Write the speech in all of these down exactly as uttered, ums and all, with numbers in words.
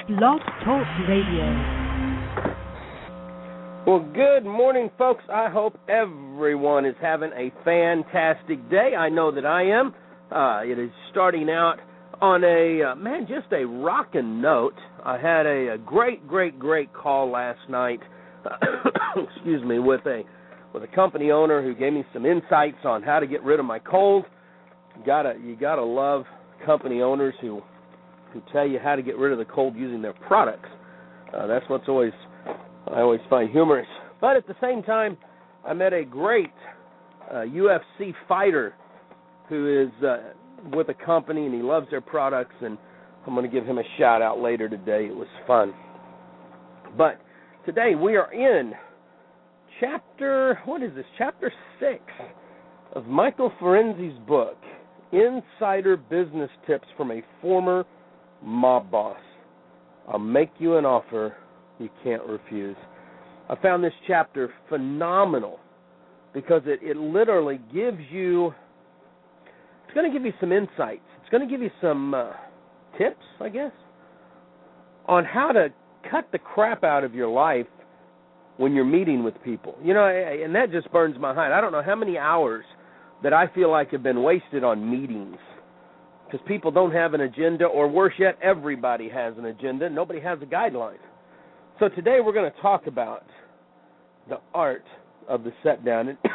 Blog Talk Radio. Well, good morning, folks. I hope everyone is having a fantastic day. I know that I am. Uh, it is starting out on a, uh, man, just a rockin' note. I had a, a great, great, great call last night, excuse me, with a with a company owner who gave me some insights on how to get rid of my cold. You gotta, you gotta love company owners who who tell you how to get rid of the cold using their products. Uh, that's what's always I always find humorous. But at the same time, I met a great uh, U F C fighter who is uh, with a company and he loves their products, and I'm going to give him a shout out later today. It was fun. But today we are in chapter, what is this? Chapter six of Michael Ferenzi's book, Insider Business Tips from a Former Mob Boss. I'll make you an offer you can't refuse. I found this chapter phenomenal because it, it literally gives you, it's going to give you some insights. It's going to give you some uh, tips, I guess, on how to cut the crap out of your life when you're meeting with people. You know, and that just burns my heart. I don't know how many hours that I feel like have been wasted on meetings because people don't have an agenda, or worse yet, everybody has an agenda and nobody has a guideline. So today we're going to talk about the art of the set down. And,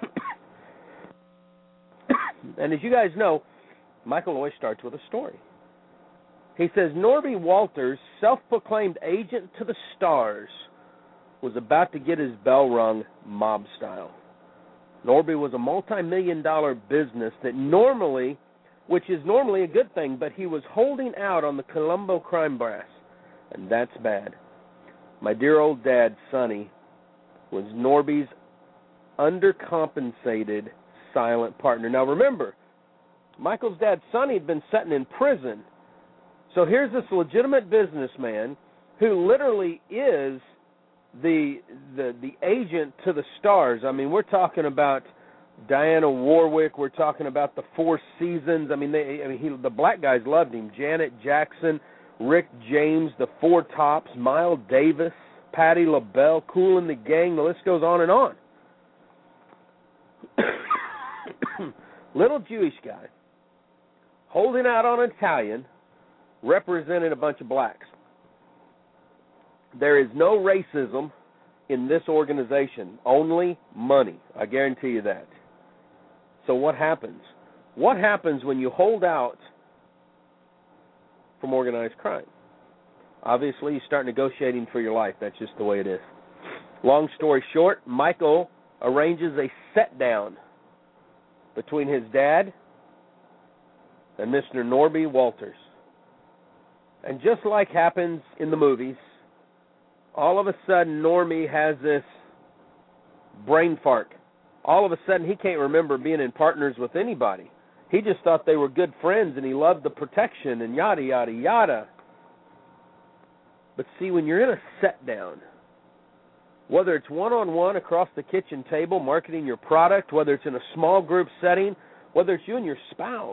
and as you guys know, Michael always starts with a story. He says, Norby Walters, self-proclaimed agent to the stars, was about to get his bell rung mob style. Norby was a multi-million dollar business that normally, which is normally a good thing, but he was holding out on the Colombo crime brass, and that's bad. My dear old dad, Sonny, was Norby's undercompensated silent partner. Now remember, Michael's dad, Sonny, had been sitting in prison. So here's this legitimate businessman who literally is the the the agent to the stars. I mean, we're talking about Diana Warwick. We're talking about the Four Seasons. I mean, they, I mean, he, the black guys loved him. Janet Jackson, Rick James, the Four Tops, Miles Davis, Patti LaBelle, Kool and the Gang. The list goes on and on. Little Jewish guy holding out on an Italian, representing a bunch of blacks. There is no racism in this organization, only money. I guarantee you that. So what happens? What happens when you hold out from organized crime? Obviously, you start negotiating for your life. That's just the way it is. Long story short, Michael arranges a set-down between his dad and Mister Norby Walters. And just like happens in the movies, all of a sudden Norby has this brain fart. All of a sudden he can't remember being in partners with anybody. He just thought they were good friends and he loved the protection and yada, yada, yada. But see, when you're in a set-down, whether it's one-on-one across the kitchen table marketing your product, whether it's in a small group setting, whether it's you and your spouse,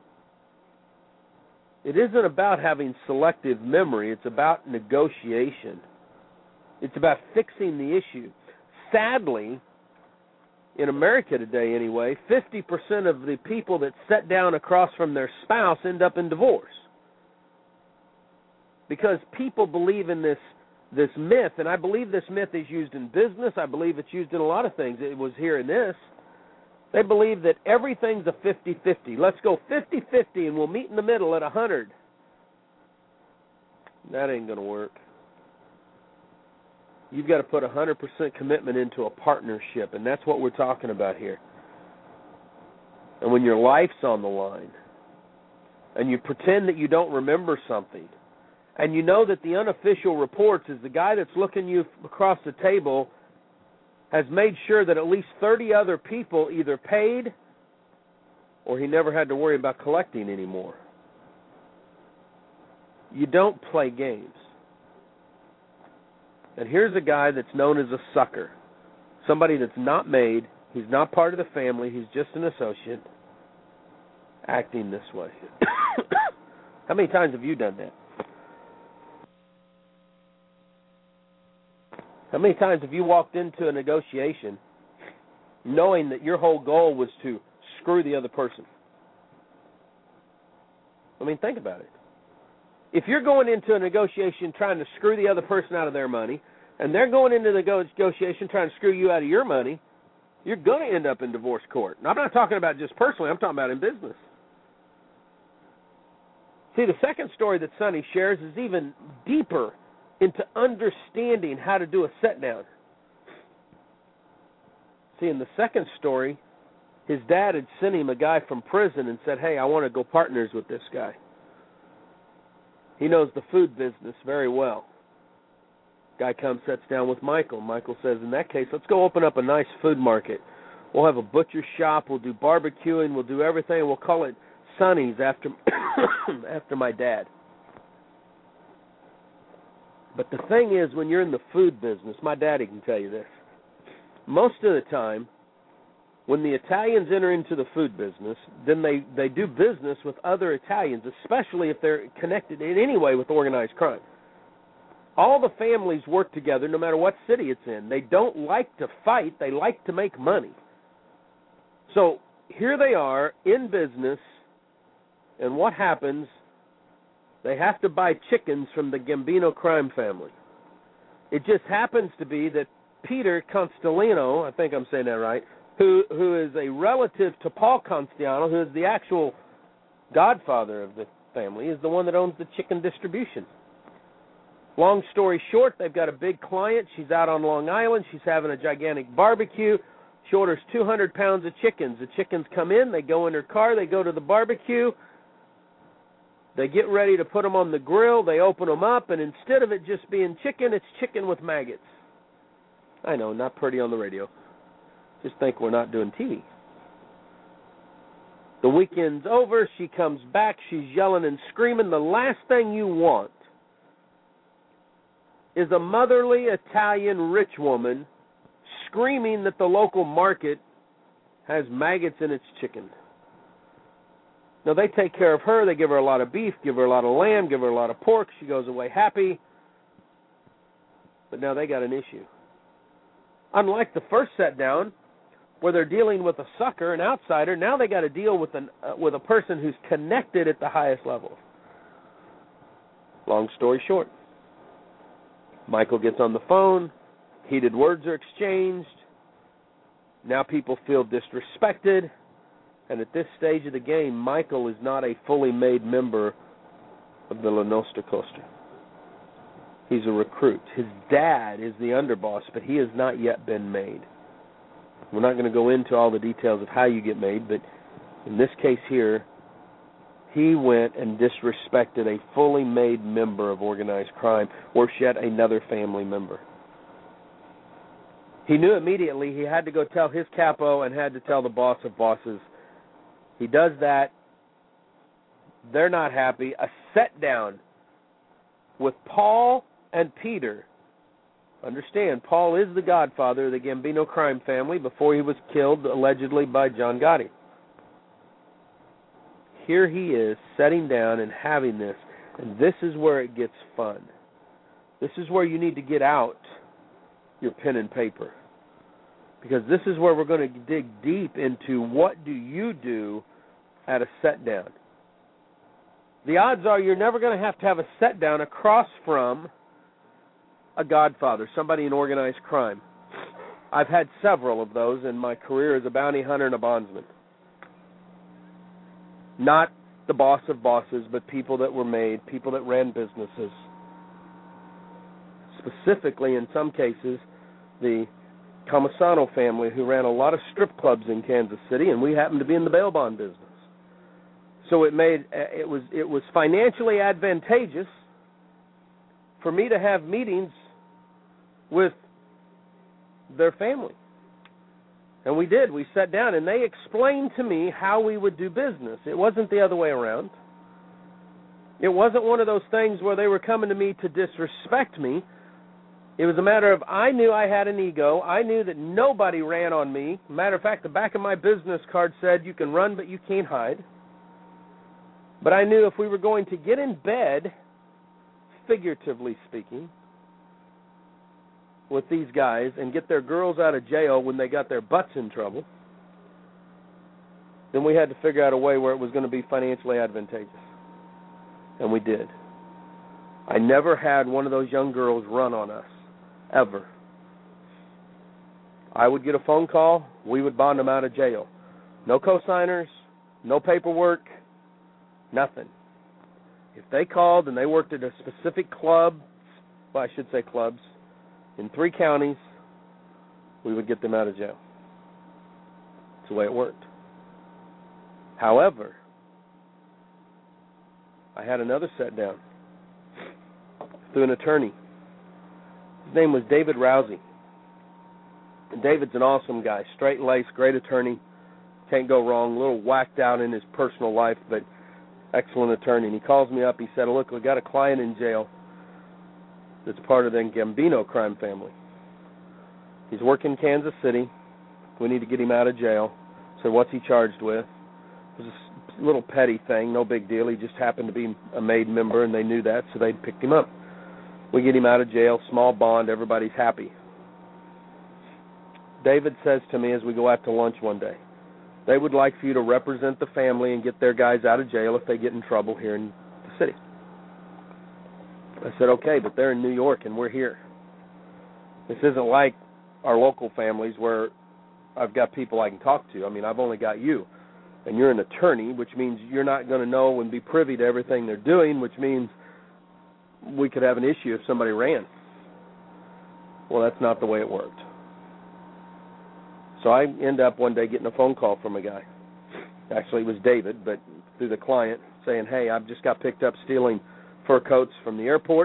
it isn't about having selective memory. It's about negotiation. It's about fixing the issue. Sadly, in America today anyway, fifty percent of the people that sit down across from their spouse end up in divorce. Because people believe in this this myth, and I believe this myth is used in business. I believe it's used in a lot of things. It was here in this. They believe that everything's a fifty-fifty. Let's go fifty-fifty and we'll meet in the middle at one hundred. That ain't going to work. You've got to put one hundred percent commitment into a partnership, and that's what we're talking about here. And when your life's on the line, and you pretend that you don't remember something, and you know that the unofficial reports is the guy that's looking you across the table has made sure that at least thirty other people either paid or he never had to worry about collecting anymore. You don't play games. And here's a guy that's known as a sucker, somebody that's not made, he's not part of the family, he's just an associate, acting this way. How many times have you done that? How many times have you walked into a negotiation knowing that your whole goal was to screw the other person? I mean, think about it. If you're going into a negotiation trying to screw the other person out of their money, and they're going into the negotiation trying to screw you out of your money, you're going to end up in divorce court. And I'm not talking about just personally. I'm talking about in business. See, the second story that Sonny shares is even deeper into understanding how to do a set-down. See, in the second story, his dad had sent him a guy from prison and said, hey, I want to go partners with this guy. He knows the food business very well. Guy comes, sits down with Michael. Michael says, in that case, let's go open up a nice food market. We'll have a butcher shop. We'll do barbecuing. We'll do everything. We'll call it Sonny's after, after my dad. But the thing is, when you're in the food business, my daddy can tell you this, most of the time, when the Italians enter into the food business, then they, they do business with other Italians, especially if they're connected in any way with organized crime. All the families work together no matter what city it's in. They don't like to fight. They like to make money. So here they are in business, and what happens? They have to buy chickens from the Gambino crime family. It just happens to be that Peter Constellino, I think I'm saying that right, who who is a relative to Paul Constellino, who is the actual godfather of the family, is the one that owns the chicken distribution. Long story short, they've got a big client. She's out on Long Island. She's having a gigantic barbecue. She orders two hundred pounds of chickens. The chickens come in. They go in her car. They go to the barbecue. They get ready to put them on the grill. They open them up, and instead of it just being chicken, it's chicken with maggots. I know, not pretty on the radio. Just think we're not doing T V. The weekend's over. She comes back. She's yelling and screaming. The last thing you want is a motherly Italian rich woman screaming that the local market has maggots in its chicken. Now, they take care of her. They give her a lot of beef, give her a lot of lamb, give her a lot of pork. She goes away happy. But now they got an issue. Unlike the first set down, where they're dealing with a sucker, an outsider, now they got to deal with an uh, with a person who's connected at the highest level. Long story short, Michael gets on the phone. Heated words are exchanged. Now people feel disrespected. And at this stage of the game, Michael is not a fully made member of the La Nostra Costa. He's a recruit. His dad is the underboss, but he has not yet been made. We're not going to go into all the details of how you get made, but in this case here, he went and disrespected a fully made member of organized crime, or yet another family member. He knew immediately he had to go tell his capo and had to tell the boss of bosses. He does that. They're not happy. A set down with Paul and Peter. Understand, Paul is the godfather of the Gambino crime family before he was killed allegedly by John Gotti. Here he is sitting down and having this, and this is where it gets fun. This is where you need to get out your pen and paper, because this is where we're going to dig deep into what do you do at a set down. The odds are you're never going to have to have a set down across from a godfather, somebody in organized crime. I've had several of those in my career as a bounty hunter and a bondsman. Not the boss of bosses, but people that were made, people that ran businesses. Specifically, in some cases, the Comisano family, who ran a lot of strip clubs in Kansas City, and we happened to be in the bail bond business. So it made it was it was financially advantageous for me to have meetings with their family. And we did. We sat down, and they explained to me how we would do business. It wasn't the other way around. It wasn't one of those things where they were coming to me to disrespect me. It was a matter of I knew I had an ego. I knew that nobody ran on me. Matter of fact, the back of my business card said, you can run, but you can't hide. But I knew if we were going to get in bed, figuratively speaking, with these guys and get their girls out of jail when they got their butts in trouble, then we had to figure out a way where it was going to be financially advantageous. And we did. I never had one of those young girls run on us, ever. I would get a phone call, we would bond them out of jail. No co-signers, no paperwork, nothing. If they called and they worked at a specific club, well, I should say clubs, in three counties, we would get them out of jail. That's the way it worked. However, I had another set down through an attorney. His name was David Rousey. And David's an awesome guy, straight-laced, great attorney, can't go wrong, a little whacked out in his personal life, but excellent attorney. And he calls me up, he said, look, we got a client in jail that's part of the Gambino crime family. He's working in Kansas City. We need to get him out of jail. So what's he charged with? It was a little petty thing, no big deal. He just happened to be a MAID member, and they knew that, so they picked him up. We get him out of jail, small bond, everybody's happy. David says to me as we go out to lunch one day, they would like for you to represent the family and get their guys out of jail if they get in trouble here in the city. I said, okay, but they're in New York and we're here. This isn't like our local families where I've got people I can talk to. I mean, I've only got you. And you're an attorney, which means you're not going to know and be privy to everything they're doing, which means we could have an issue if somebody ran. Well, that's not the way it worked. So I end up one day getting a phone call from a guy. Actually, it was David, but through the client, saying, hey, I've just got picked up stealing fur coats from the airport,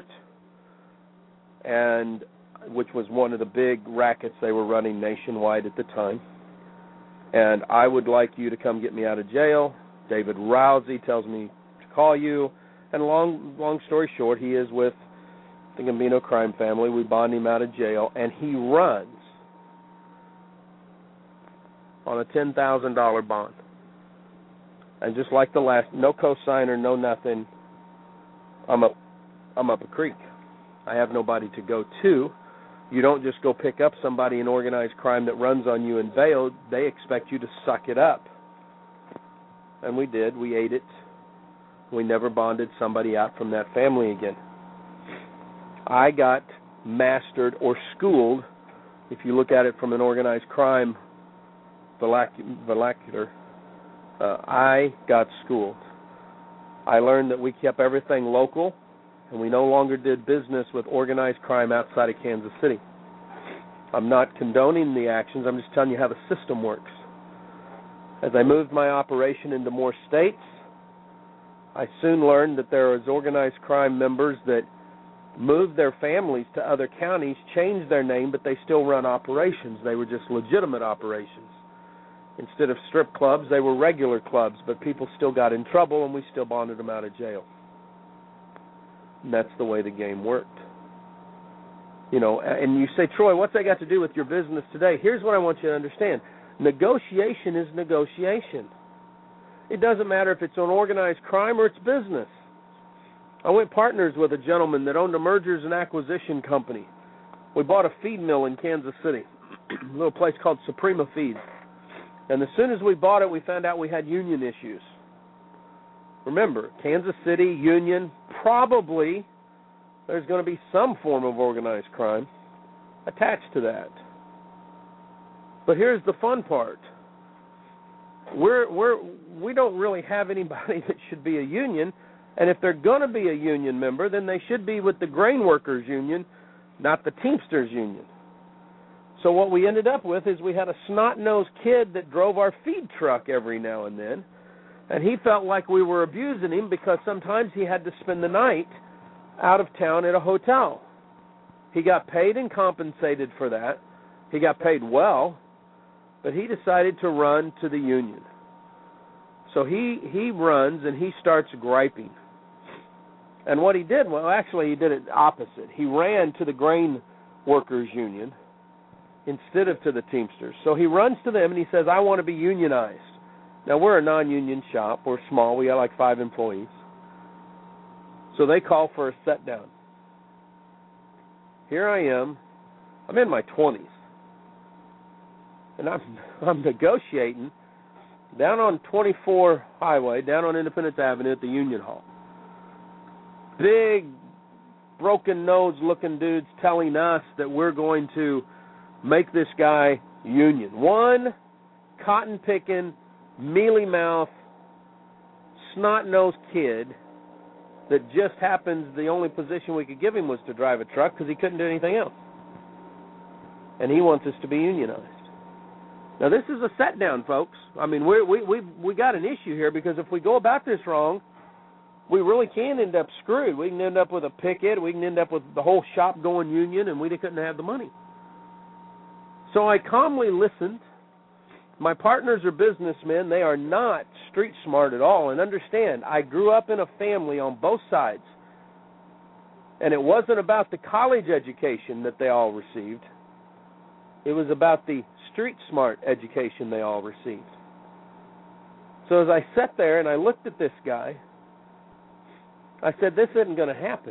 and which was one of the big rackets they were running nationwide at the time. And I would like you to come get me out of jail. David Rousey tells me to call you. And long long story short, he is with the Gambino crime family. We bond him out of jail, and he runs on a ten thousand dollars bond. And just like the last, no cosigner, no nothing, I'm up, I'm up a creek. I have nobody to go to. You don't just go pick up somebody in organized crime that runs on you and bail. They expect you to suck it up. And we did. We ate it. We never bonded somebody out from that family again. I got mastered or schooled, if you look at it from an organized crime vernacular, uh, I got schooled. I learned that we kept everything local, and we no longer did business with organized crime outside of Kansas City. I'm not condoning the actions. I'm just telling you how the system works. As I moved my operation into more states, I soon learned that there was organized crime members that moved their families to other counties, changed their name, but they still run operations. They were just legitimate operations. Instead of strip clubs, they were regular clubs, but people still got in trouble, and we still bonded them out of jail. And that's the way the game worked. You know, and you say, Troy, what's that got to do with your business today? Here's what I want you to understand. Negotiation is negotiation. It doesn't matter if it's an organized crime or it's business. I went partners with a gentleman that owned a mergers and acquisition company. We bought a feed mill in Kansas City, a little place called Suprema Feeds. And as soon as we bought it, we found out we had union issues. Remember, Kansas City, union, probably there's going to be some form of organized crime attached to that. But here's the fun part. We're, we're, we don't really have anybody that should be a union, and if they're going to be a union member, then they should be with the grain workers union, not the Teamsters union. So what we ended up with is we had a snot-nosed kid that drove our feed truck every now and then, and he felt like we were abusing him because sometimes he had to spend the night out of town at a hotel. He got paid and compensated for that. He got paid well, but he decided to run to the union. So he, he runs and he starts griping. And what he did, well, actually he did it opposite. He ran to the grain workers union instead of to the Teamsters. So he runs to them and he says, I want to be unionized. Now, we're a non-union shop. We're small. We got like five employees. So they call for a set-down. Here I am I'm in my twenties, and I'm I'm negotiating down on twenty-four Highway, down on Independence Avenue at the Union Hall. Big, broken-nose-looking dudes telling us that we're going to make this guy union. One cotton-picking, mealy-mouthed, snot-nosed kid that just happens the only position we could give him was to drive a truck because he couldn't do anything else. And he wants us to be unionized. Now, this is a set-down, folks. I mean, we're, we we we got an issue here because if we go about this wrong, we really can end up screwed. We can end up with a picket. We can end up with the whole shop going union, and we couldn't have the money. So I calmly listened. My partners are businessmen. They are not street smart at all. And understand, I grew up in a family on both sides. And it wasn't about the college education that they all received. It was about the street smart education they all received. So as I sat there and I looked at this guy, I said, this isn't going to happen.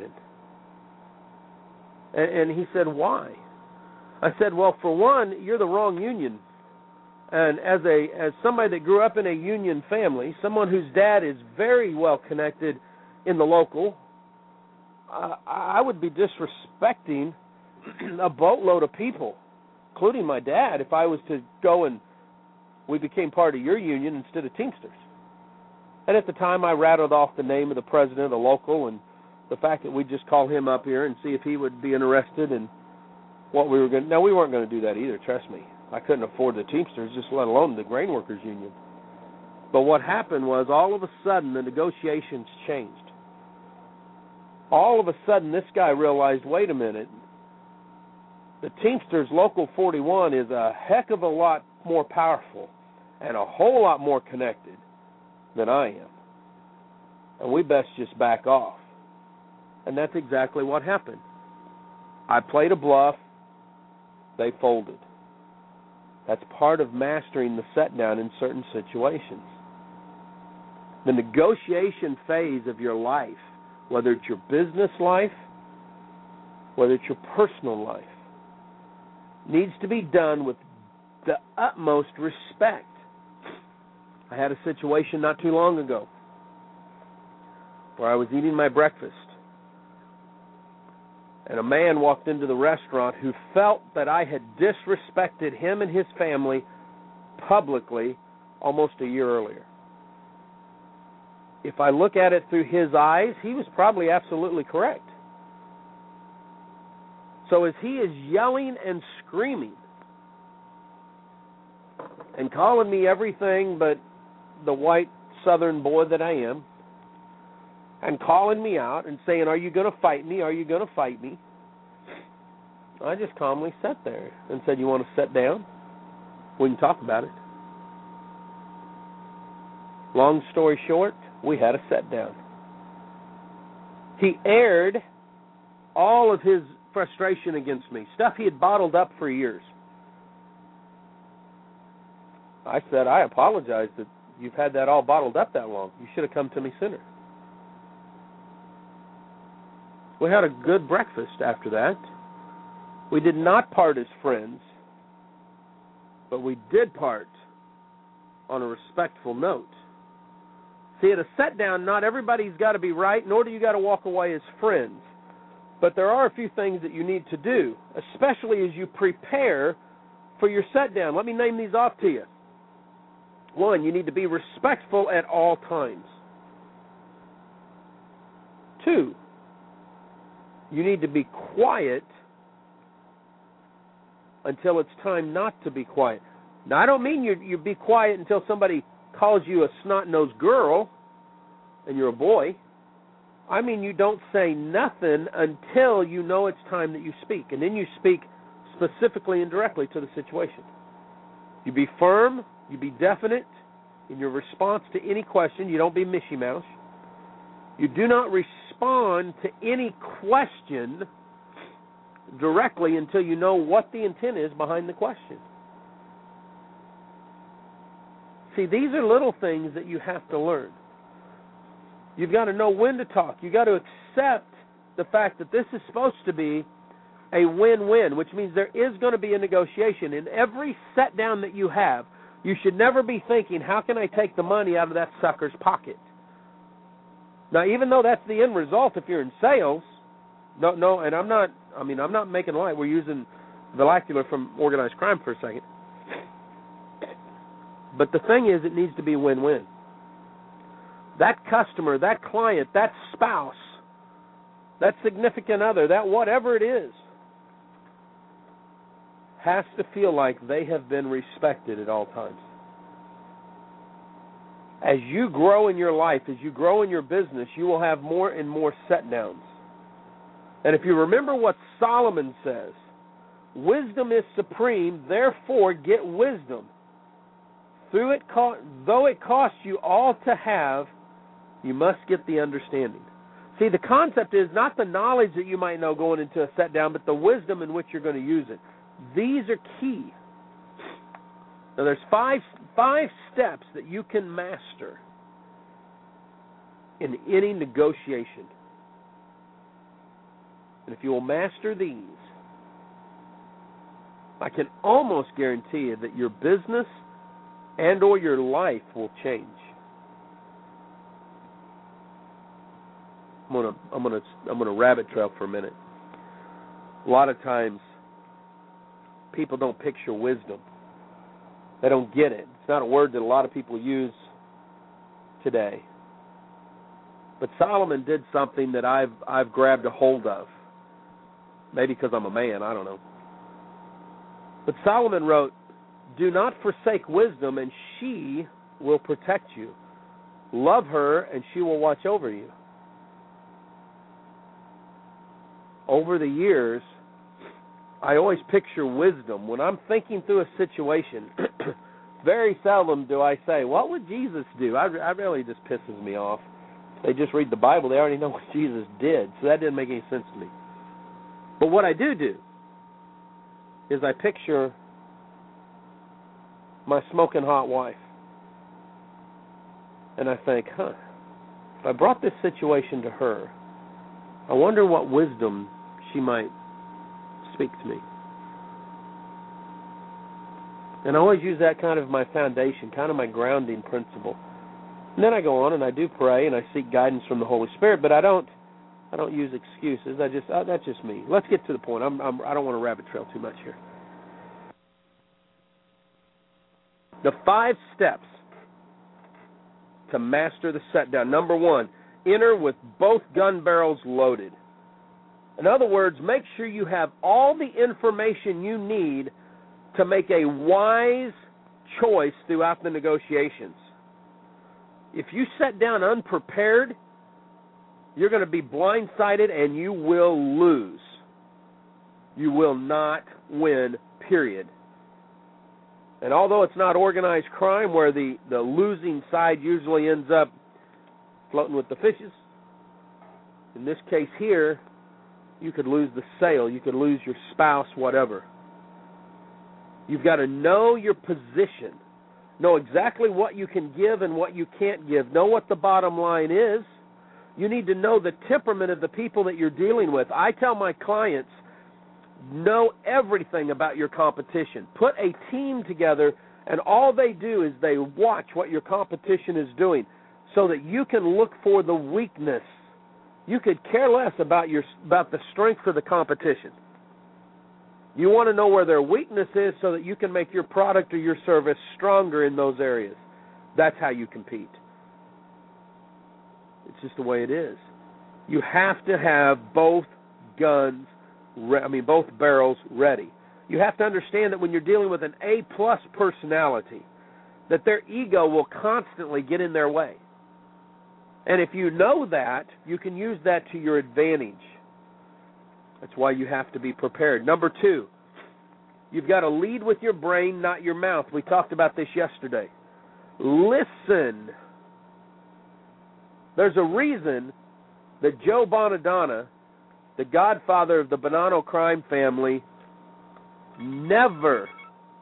And, and he said, why? I said, well, for one, you're the wrong union. And as a as somebody that grew up in a union family, someone whose dad is very well connected in the local, uh, I would be disrespecting a boatload of people, including my dad, if I was to go and we became part of your union instead of Teamsters. And at the time, I rattled off the name of the president of the local and the fact that we'd just call him up here and see if he would be interested in what we were going to. Now, we weren't going to do that either, trust me. I couldn't afford the Teamsters, just let alone the Grain Workers Union. But what happened was all of a sudden the negotiations changed. All of a sudden this guy realized, wait a minute, the Teamsters Local forty-one is a heck of a lot more powerful and a whole lot more connected than I am. And we best just back off. And that's exactly what happened. I played a bluff. They folded. That's part of mastering the set-down in certain situations. The negotiation phase of your life, whether it's your business life, whether it's your personal life, needs to be done with the utmost respect. I had a situation not too long ago where I was eating my breakfast, and a man walked into the restaurant who felt that I had disrespected him and his family publicly almost a year earlier. If I look at it through his eyes, he was probably absolutely correct. So as he is yelling and screaming and calling me everything but the white southern boy that I am, and calling me out and saying, are you going to fight me? Are you going to fight me? I just calmly sat there and said, you want to sit down? We can talk about it. Long story short, we had a sit down. He aired all of his frustration against me, stuff he had bottled up for years. I said, I apologize that you've had that all bottled up that long. You should have come to me sooner. We had a good breakfast after that. We did not part as friends, but we did part on a respectful note. See, at a set-down, not everybody's got to be right, nor do you got to walk away as friends. But there are a few things that you need to do, especially as you prepare for your set-down. Let me name these off to you. One, you need to be respectful at all times. Two, you need to be quiet until it's time not to be quiet. Now, I don't mean you you be quiet until somebody calls you a snot-nosed girl and you're a boy. I mean you don't say nothing until you know it's time that you speak. And then you speak specifically and directly to the situation. You be firm, you be definite in your response to any question. You don't be mishy-mouse. You do not respond to any question directly until you know what the intent is behind the question. See, these are little things that you have to learn. You've got to know when to talk. You've got to accept the fact that this is supposed to be a win-win, which means there is going to be a negotiation. In every set down that you have, you should never be thinking, how can I take the money out of that sucker's pocket? Now, even though that's the end result if you're in sales, no, no, and I'm not, I mean, I'm not making light. We're using vernacular from organized crime for a second. But the thing is, it needs to be win-win. That customer, that client, that spouse, that significant other, that whatever it is, has to feel like they have been respected at all times. As you grow in your life, as you grow in your business, you will have more and more set-downs. And if you remember what Solomon says, wisdom is supreme, therefore get wisdom. Through it, though it costs you all to have, you must get the understanding. See, the concept is not the knowledge that you might know going into a set-down, but the wisdom in which you're going to use it. These are key. Now, there's five five steps that you can master in any negotiation. And if you will master these, I can almost guarantee you that your business and or your life will change. I'm gonna I'm gonna I'm gonna rabbit trail for a minute. A lot of times people don't picture wisdom. They don't get it. It's not a word that a lot of people use today. But Solomon did something that I've I've grabbed a hold of. Maybe because I'm a man, I don't know. But Solomon wrote, "Do not forsake wisdom, and she will protect you. Love her, and she will watch over you." Over the years, I always picture wisdom. When I'm thinking through a situation, very seldom do I say, what would Jesus do? I, I really just pisses me off. They just read the Bible. They already know what Jesus did, so that didn't make any sense to me. But what I do do is I picture my smoking hot wife. And I think, huh, if I brought this situation to her, I wonder what wisdom she might speak to me. And I always use that kind of my foundation, kind of my grounding principle. And then I go on and I do pray and I seek guidance from the Holy Spirit, but I don't I don't use excuses. I just uh, that's just me. Let's get to the point. I'm, I'm I don't want to rabbit trail too much here. The five steps to master the set down. Number one, enter with both gun barrels loaded. In other words, make sure you have all the information you need to make a wise choice throughout the negotiations. If you set down unprepared, you're going to be blindsided and you will lose. You will not win, period. And although it's not organized crime where the, the losing side usually ends up floating with the fishes, in this case here, you could lose the sale, you could lose your spouse, whatever. You've got to know your position, know exactly what you can give and what you can't give, know what the bottom line is. You need to know the temperament of the people that you're dealing with. I tell my clients, know everything about your competition. Put a team together, and all they do is they watch what your competition is doing so that you can look for the weakness. You could care less about your about the strength of the competition. You want to know where their weakness is so that you can make your product or your service stronger in those areas. That's how you compete. It's just the way it is. You have to have both guns, re- I mean both barrels ready. You have to understand that when you're dealing with an A-plus personality, that their ego will constantly get in their way. And if you know that, you can use that to your advantage. That's why you have to be prepared. Number two, you've got to lead with your brain, not your mouth. We talked about this yesterday. Listen. There's a reason that Joe Bonadonna, the godfather of the Bonanno crime family, never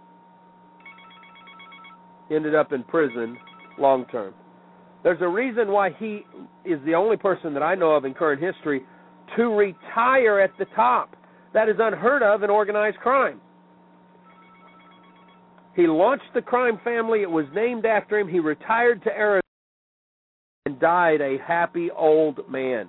ended up in prison long term. There's a reason why he is the only person that I know of in current history to retire at the top. That is unheard of in organized crime. He launched the crime family. It was named after him. He retired to Arizona and died a happy old man.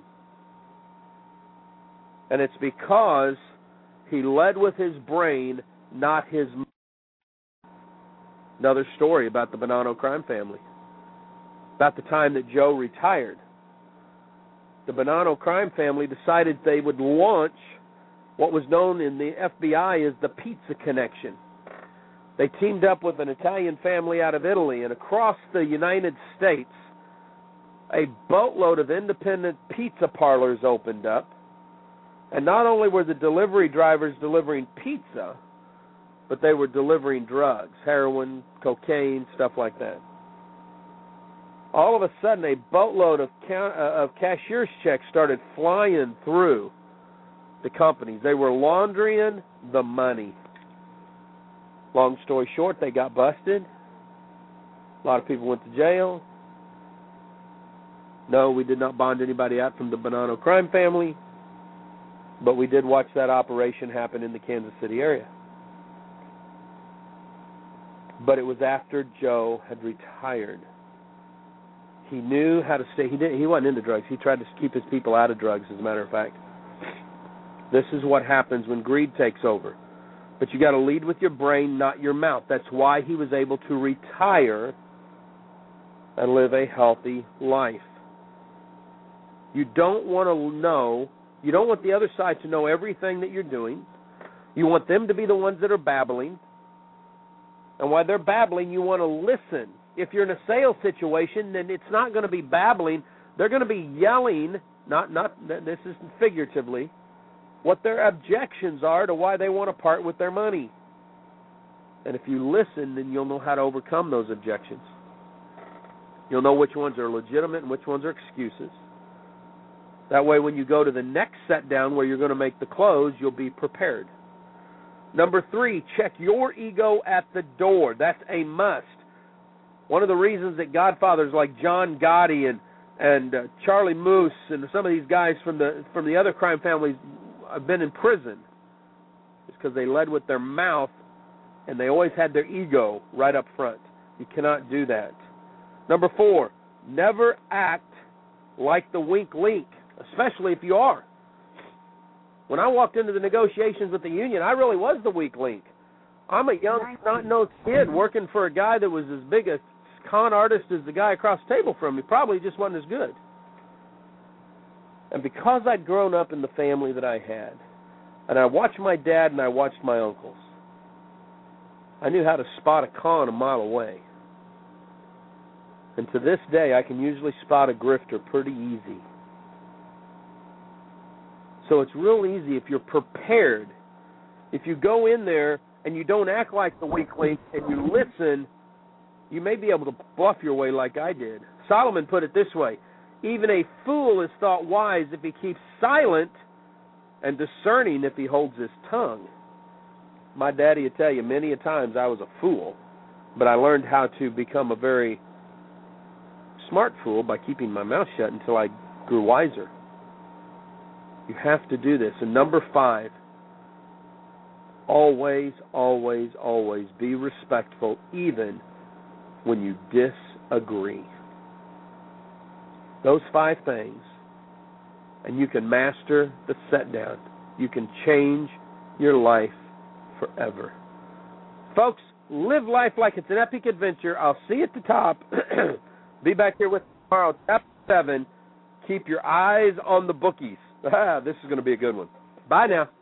And it's because he led with his brain, not his mind. Another story about the Bonanno crime family. About the time that Joe retired, the Bonanno crime family decided they would launch what was known in the F B I as the Pizza Connection. They teamed up with an Italian family out of Italy, and across the United States, a boatload of independent pizza parlors opened up. And not only were the delivery drivers delivering pizza, but they were delivering drugs, heroin, cocaine, stuff like that. All of a sudden, a boatload of, ca- uh, of cashier's checks started flying through the companies. They were laundering the money. Long story short, they got busted. A lot of people went to jail. No, we did not bond anybody out from the Bonanno crime family, but we did watch that operation happen in the Kansas City area. But it was after Joe had retired. He knew how to stay. He didn't, he wasn't into drugs. He tried to keep his people out of drugs, as a matter of fact. This is what happens when greed takes over. But you got to lead with your brain, not your mouth. That's why he was able to retire and live a healthy life. You don't want to know, you don't want the other side to know everything that you're doing. You want them to be the ones that are babbling. And while they're babbling, you want to listen. If you're in a sales situation, then it's not going to be babbling. They're going to be yelling, not, not this is figuratively, what their objections are to why they want to part with their money. And if you listen, then you'll know how to overcome those objections. You'll know which ones are legitimate and which ones are excuses. That way, when you go to the next set down where you're going to make the close, you'll be prepared. Number three, check your ego at the door. That's a must. One of the reasons that godfathers like John Gotti and and uh, Charlie Moose and some of these guys from the from the other crime families have been in prison is because they led with their mouth and they always had their ego right up front. You cannot do that. Number four, never act like the weak link, especially if you are. When I walked into the negotiations with the union, I really was the weak link. I'm a young, not-nosed kid working for a guy that was as big a con artist as the guy across the table from me. Probably just wasn't as good. And because I'd grown up in the family that I had, and I watched my dad and I watched my uncles, I knew how to spot a con a mile away. And to this day, I can usually spot a grifter pretty easy. So it's real easy if you're prepared. If you go in there and you don't act like the weak link and you listen, you may be able to bluff your way like I did. Solomon put it this way: even a fool is thought wise if he keeps silent, and discerning if he holds his tongue. My daddy would tell you many a times I was a fool, but I learned how to become a very smart fool by keeping my mouth shut until I grew wiser. You have to do this. And number five, always, always, always be respectful even when you disagree. Those five things, and you can master the set down. You can change your life forever. Folks, live life like it's an epic adventure. I'll see you at the top. Be back here with me tomorrow, chapter seven. Keep your eyes on the bookies. This is going to be a good one. Bye now.